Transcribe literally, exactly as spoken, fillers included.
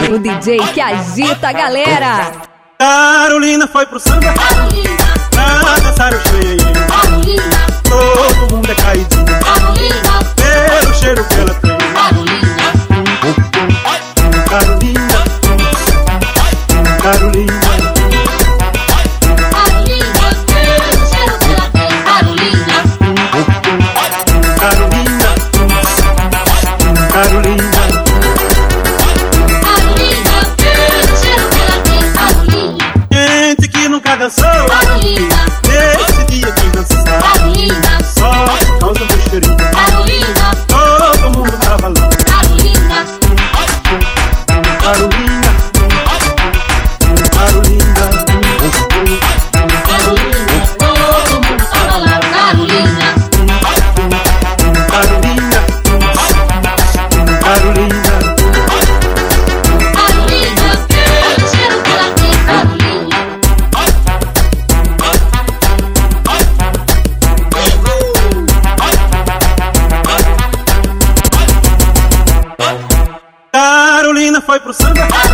O D J que agita a galera. Carolina foi pro samba, Carolina, pra dançar o cheio. Carolina, Todo mundo é caidinho Carolina, pelo cheiro que ela tem. Carolina, Carolina, Carolina, Carolina, pelo cheiro que ela tem. Carolina, Carolina, Carolina, Carolina, pelo cheiro que ela tem. Carolina, gente que nunca dançou, Carolina, nesse dia quem dançar, Carolina, só por causa do cheirinho. Carolina, Todo mundo tava lá. Carolina, Carolina, Carolina, Carolina, todo mundo tava lá. Carolina, Carolina, Carolina, Carolina, pelo cheiro que ela tem. Carolina, Carolina foi pro samba,